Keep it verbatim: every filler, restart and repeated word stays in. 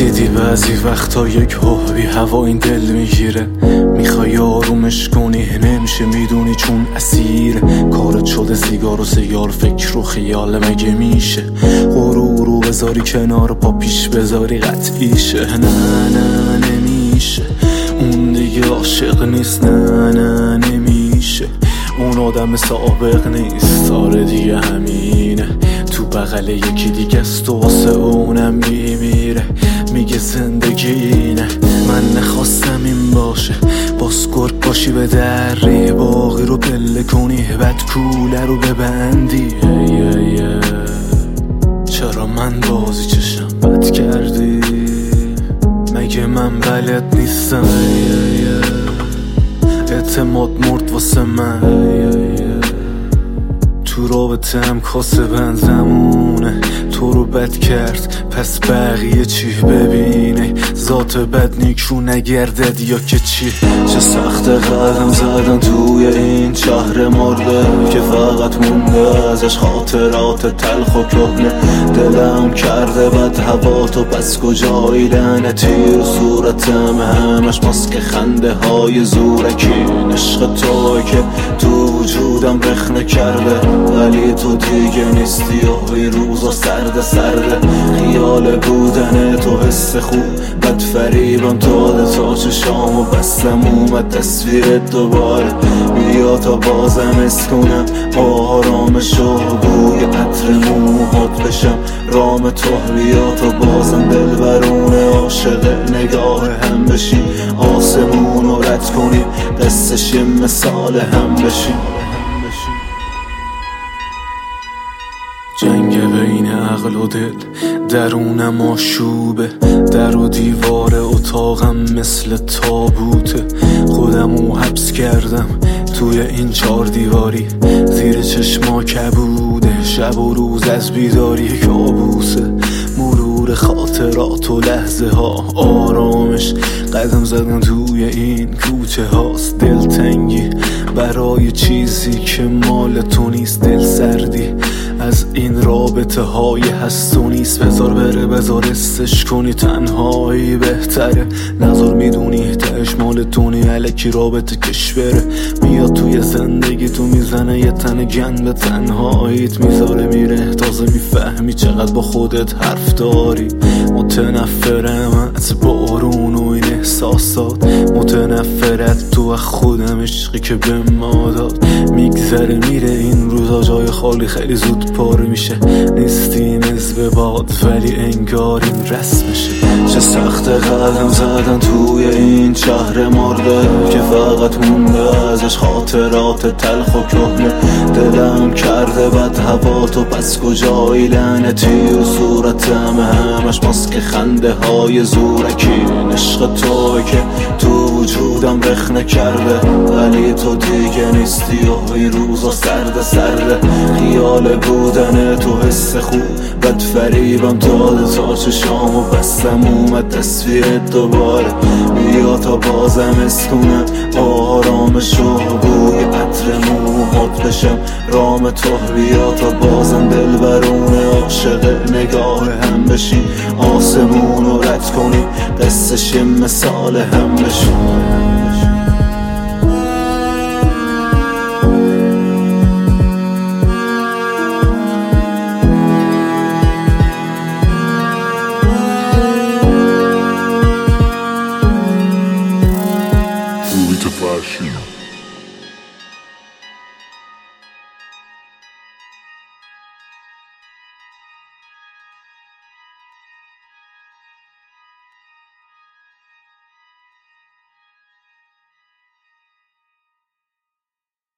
دیدی بعضی وقتا یک هوی هوا این دل میگیره، میخوای آرومش کنی نمیشه میدونی چون اسیر کارت شده. سیگار و سیگار فکر و خیال مگه میشه غرور رو بذاری کنار پا پیش بذاری قطعیشه. نه نه نمیشه اون دیگه عاشق نیست، نه نه نمیشه اون آدم سابق نیست. آره دیگه همینه تو بغل یکی دیگه است و واسه اونم میمیره. میگه زندگی اینه من نخواستم این باشه، باز گرگ باشی به دری باقی رو پله کنی بعد کوله رو ببندی. چرا من بازی چشم بد کردی؟ مگه من بلد نیستم؟ اعتماد مرد واسه من تو رابطه هم کاسه بنزمونه. تو رو بد کرد پس بقیه چی ببینه؟ ذات بد نیکو نگردد یا که چی؟ چه سخت قدم زدن توی این شهر مرده که فقط مونده ازش خاطرات تلخ و کهنه. دلم کرده بد هوا تو پس کجایی؟ لعنتی رو صورتم همش ماسک خنده های زورکی. عشق توی که تو وجودم رخنه کرده ولی تو دیگه نیستی و این روزا سرده سرده. خیال بودن تو حس خوب بد فریبم داده تا چشامو بستم اومد تصویر دوباره. بیا تا بازم اس کنم آرامش و بوی عطر موهات بشم رام تو. بیا تا بازم دل برونه عاشق نگاه هم بشیم آسمون رو رد کنیم دستش یه مثال هم بشیم. جنگ بین عقل و دل درونم آشوبه، در و دیوار اتاقم مثل تابوته. خودمو حبس کردم توی این چار دیواری، زیر چشما کبوده شب و روز از بیداری کابوسه. مرور خاطرات و لحظه ها آرامش قدم زدن توی این کوچه هاست. دلتنگی برای چیزی که مال تو نیست، دل سردی از این رابطه های هست و نیست. بذار بره بذار استش کنی تنهایی بهتره، نظر میدونی تهش مال تونی علکی رابطه کش بره. میاد توی زندگی تو میزنه یه تن گند به تنهاییت میذاره میره. تازه میفهمی چقدر با خودت حرف داری. متنفرم از بارون و این احساسات، متنفرت تو خودم عشقی که به ما داد. میگذره میره این روزا جای خالی خیلی زود پر میشه. نیستیم از به باد ولی انگار این رسمشه. چه سخت قدم زدن توی این شهر مرده که فقط مونده ازش خاطرات تلخ و کهنه. دلم کرده بد هوا تو پس کجایی؟ لعنتی و صورتم همش ماسک خنده های زورکی. عشق توی که تو وجودم رخنه کرده ولی تو دیگه نیستی و این روزا سرده سرده. خیال بودن تو حس خوب بد فریبم داده تا چشامو بستم اومد تصویر دوباره. بیا تا بازم اس کنم آرامش و بوی عطر موهات بشم رام تو. بیا تا بازم دل برونه عاشق نگاه هم بشیم آسمون رو رد کنیم دستش یه مثال هم بشیم. Fashion.